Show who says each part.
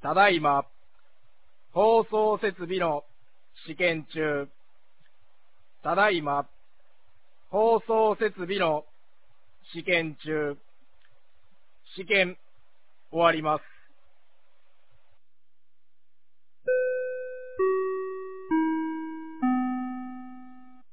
Speaker 1: ただいま、放送設備の試験中。ただいま、放送設備の試験中。試験終わります。